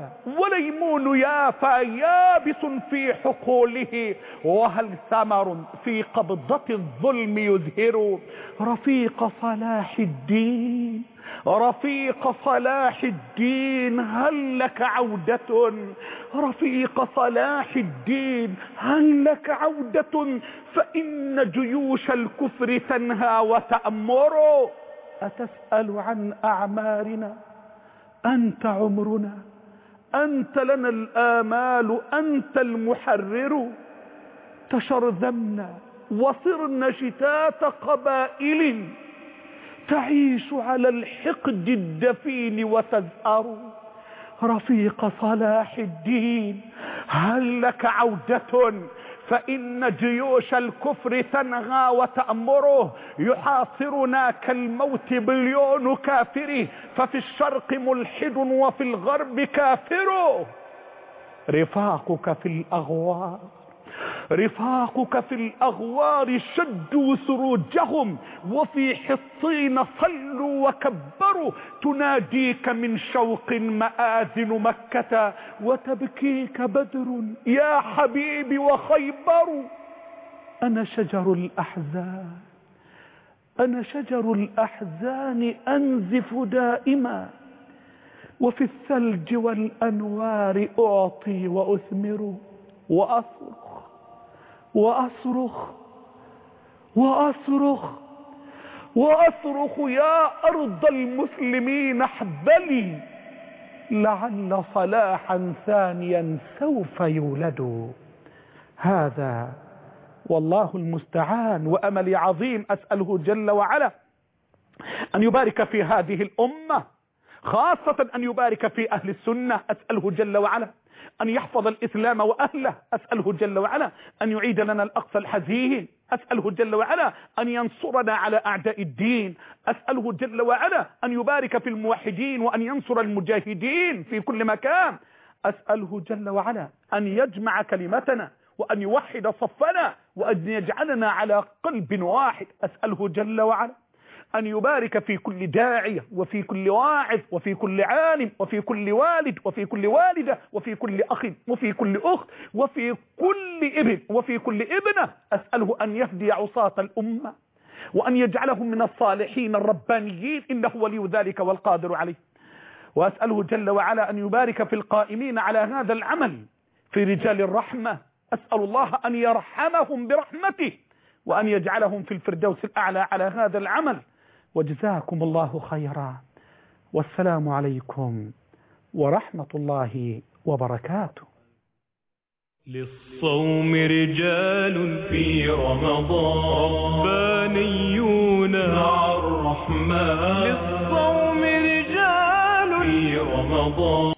يافا يابس في حقوله، وهل ثمر في قبضة الظلم يزهر. رفيق صلاح الدين، رفيق صلاح الدين، هل لك عودة؟ رفيق صلاح الدين هل لك عودة؟ فإن جيوش الكفر تنهى وتأمر. أتسأل عن أعمارنا؟ أنت عمرنا، أنت لنا الآمال، أنت المحرر. تشرذمنا وصرنا شتات قبائل، تعيش على الحقد الدفين وتزأر. رفيق صلاح الدين هل لك عودة؟ فإن جيوش الكفر تنغى وتأمره، يحاصرنا كالموت بليون كافر، ففي الشرق ملحد وفي الغرب كافر. رفاقك في الأغوار شدوا سروجهم، وفي حصين صلوا وكبروا، تناديك من شوق مآذن مكة، وتبكيك بدر يا حبيبي وخيبر. أنا شجر الأحزان أنزف دائما، وفي الثلج والأنوار أعطي وأثمر، وأصرخ يا أرض المسلمين احبلي، لعل صلاحا ثانيا سوف يولد. هذا والله المستعان، وأملي عظيم أسأله جل وعلا أن يبارك في هذه الأمة، خاصة أن يبارك في أهل السنة. أسأله جل وعلا أن يحفظ الإسلام وأهله. أسأله جل وعلا أن يعيد لنا الأقصى الحزين. أسأله جل وعلا أن ينصرنا على أعداء الدين. أسأله جل وعلا أن يبارك في الموحدين وأن ينصر المجاهدين في كل مكان. أسأله جل وعلا أن يجمع كلمتنا وأن يوحد صفنا وأن يجعلنا على قلب واحد. أسأله جل وعلا أن يبارك في كل داعية وفي كل واعظ وفي كل عالم وفي كل والد وفي كل والدة وفي كل أخ وفي كل أخت وفي كل ابن وفي كل ابنة. أسأله أن يهدي عصاة الأمة وأن يجعلهم من الصالحين الربانيين، إنه ولي ذلك والقادر عليه. وأسأله جل وعلا أن يبارك في القائمين على هذا العمل في رجال الرحمة. أسأل الله أن يرحمهم برحمته وأن يجعلهم في الفردوس الأعلى على هذا العمل. وجزاكم الله خيرا، والسلام عليكم ورحمة الله وبركاته.
للصوم رجال في رمضان، ربانيون مع الرحمن. للصوم رجال في رمضان.